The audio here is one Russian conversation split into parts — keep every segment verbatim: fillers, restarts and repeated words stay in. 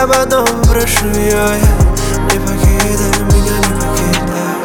об одном прошу я, я. Не покидай меня, не покидай.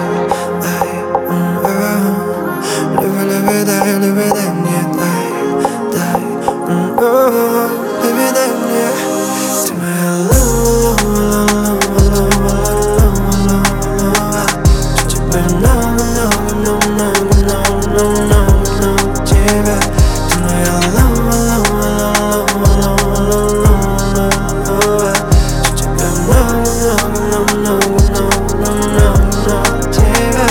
Люби, люби, дай, люби, дай мне, дай, дай. Люби, дай мне. Ты моя лава, лава, лава, лава, лава. Тебе много, много, много, много, много, много, много тебя. Ты моя лава, лава, лава, лава, лава. Тебе много, много, много, много, много, много тебя.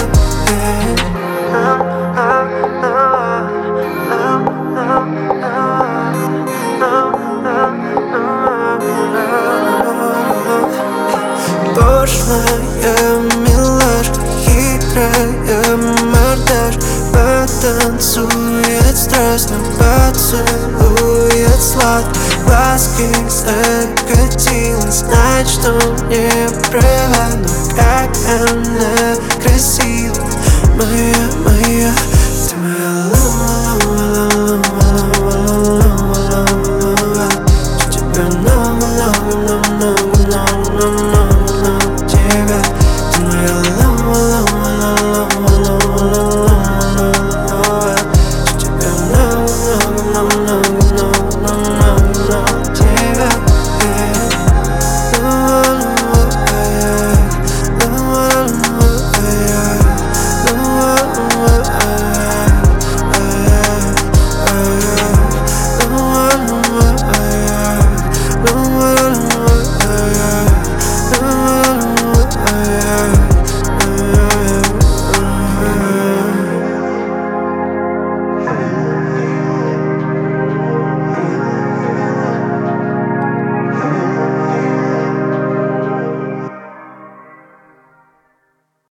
Пошлая милашка, хитрая мордашка, потанцует страстно, поцелует сладко, глазки закатилась, знать, что не права, но как она красива, моя, моя.